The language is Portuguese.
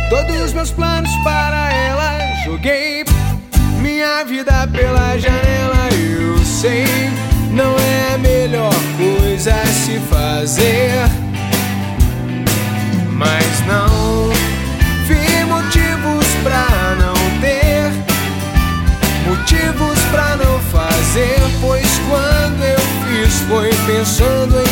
todos os meus planos para ela. Joguei minha vida pela janela. Eu sei, não é a melhor coisa a se fazer, mas não vi motivos pra não ter, motivos pra não fazer. Pois quando eu fiz foi pensando em